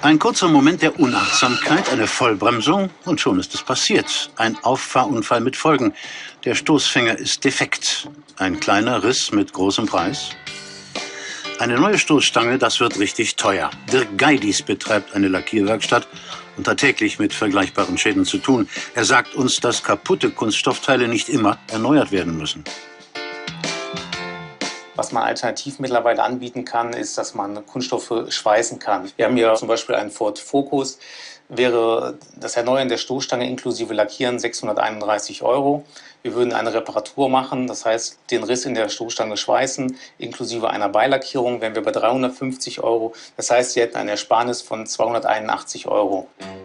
Ein kurzer Moment der Unachtsamkeit, eine Vollbremsung und schon ist es passiert. Ein Auffahrunfall mit Folgen. Der Stoßfänger ist defekt. Ein kleiner Riss mit großem Preis. Eine neue Stoßstange, das wird richtig teuer. Dirk Geidis betreibt eine Lackierwerkstatt und hat täglich mit vergleichbaren Schäden zu tun. Er sagt uns, dass kaputte Kunststoffteile nicht immer erneuert werden müssen. Was man alternativ mittlerweile anbieten kann, ist, dass man Kunststoffe schweißen kann. Wir haben hier zum Beispiel einen Ford Focus. Wäre das Erneuern der Stoßstange inklusive Lackieren 631 €. Wir würden eine Reparatur machen, das heißt den Riss in der Stoßstange schweißen, inklusive einer Beilackierung wären wir bei 350 €. Das heißt, Sie hätten eine Ersparnis von 281 €.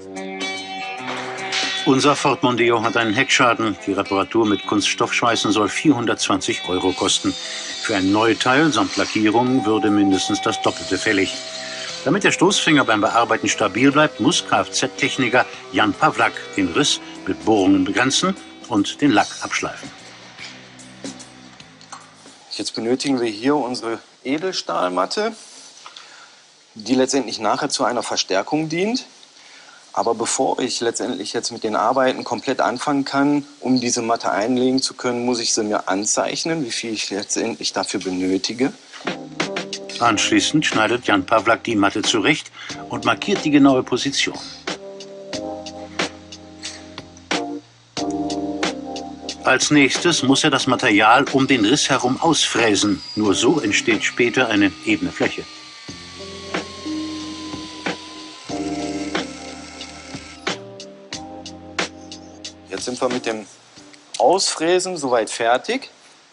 Unser Ford Mondeo hat einen Heckschaden. Die Reparatur mit Kunststoffschweißen soll 420 € kosten. Für ein Neuteil samt Lackierung würde mindestens das Doppelte fällig. Damit der Stoßfänger beim Bearbeiten stabil bleibt, muss Kfz-Techniker Jan Pawlak den Riss mit Bohrungen begrenzen und den Lack abschleifen. Jetzt benötigen wir hier unsere Edelstahlmatte, die letztendlich nachher zu einer Verstärkung dient. Aber bevor ich letztendlich jetzt mit den Arbeiten komplett anfangen kann, um diese Matte einlegen zu können, muss ich sie mir anzeichnen, wie viel ich letztendlich dafür benötige. Anschließend schneidet Jan Pawlak die Matte zurecht und markiert die genaue Position. Als nächstes muss er das Material um den Riss herum ausfräsen. Nur so entsteht später eine ebene Fläche. Jetzt sind wir mit dem Ausfräsen soweit fertig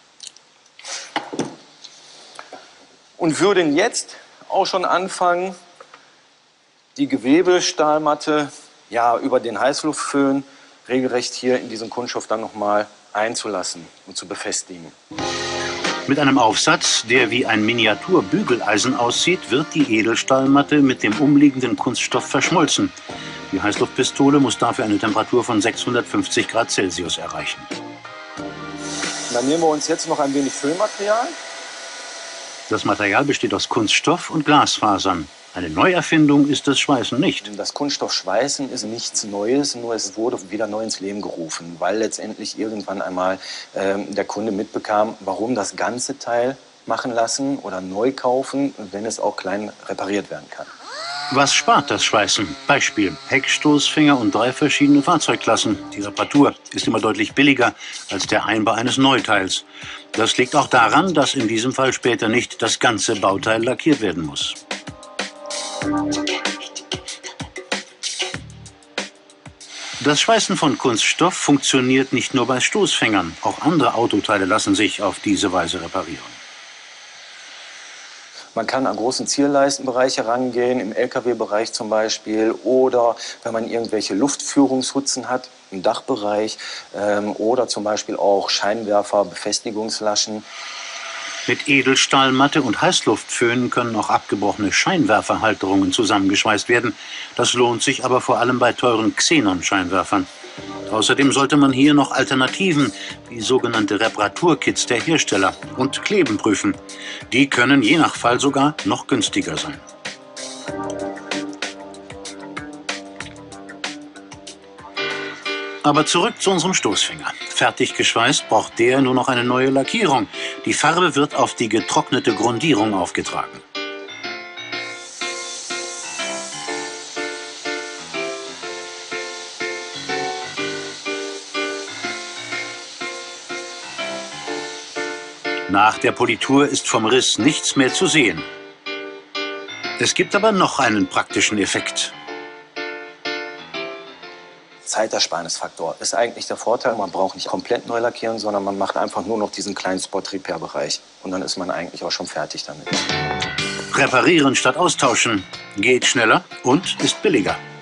und würden jetzt auch schon anfangen, die Gewebestahlmatte über den Heißluftföhn regelrecht hier in diesen Kunststoff dann nochmal einzulassen und zu befestigen. Mit einem Aufsatz, der wie ein Miniaturbügeleisen aussieht, wird die Edelstahlmatte mit dem umliegenden Kunststoff verschmolzen. Die Heißluftpistole muss dafür eine Temperatur von 650 Grad Celsius erreichen. Dann nehmen wir uns jetzt noch ein wenig Füllmaterial. Das Material besteht aus Kunststoff und Glasfasern. Eine Neuerfindung ist das Schweißen nicht. Das Kunststoffschweißen ist nichts Neues, nur es wurde wieder neu ins Leben gerufen, weil letztendlich irgendwann einmal der Kunde mitbekam, warum das ganze Teil machen lassen oder neu kaufen, wenn es auch klein repariert werden kann. Was spart das Schweißen? Beispiel: Heckstoßfänger und 3 verschiedene Fahrzeugklassen. Die Reparatur ist immer deutlich billiger als der Einbau eines Neuteils. Das liegt auch daran, dass in diesem Fall später nicht das ganze Bauteil lackiert werden muss. Das Schweißen von Kunststoff funktioniert nicht nur bei Stoßfängern. Auch andere Autoteile lassen sich auf diese Weise reparieren. Man kann an großen Zierleistenbereiche rangehen, im Lkw-Bereich zum Beispiel, oder wenn man irgendwelche Luftführungshutzen hat, im Dachbereich, oder zum Beispiel auch Scheinwerfer, Befestigungslaschen. Mit Edelstahlmatte und Heißluftföhn können auch abgebrochene Scheinwerferhalterungen zusammengeschweißt werden. Das lohnt sich aber vor allem bei teuren Xenon-Scheinwerfern. Außerdem sollte man hier noch Alternativen, wie sogenannte Reparaturkits der Hersteller, und Kleben prüfen. Die können je nach Fall sogar noch günstiger sein. Aber zurück zu unserem Stoßfänger. Fertig geschweißt braucht der nur noch eine neue Lackierung. Die Farbe wird auf die getrocknete Grundierung aufgetragen. Nach der Politur ist vom Riss nichts mehr zu sehen. Es gibt aber noch einen praktischen Effekt. Zeitersparnisfaktor ist eigentlich der Vorteil. Man braucht nicht komplett neu lackieren, sondern man macht einfach nur noch diesen kleinen Spot-Repair-Bereich. Und dann ist man eigentlich auch schon fertig damit. Reparieren statt austauschen geht schneller und ist billiger.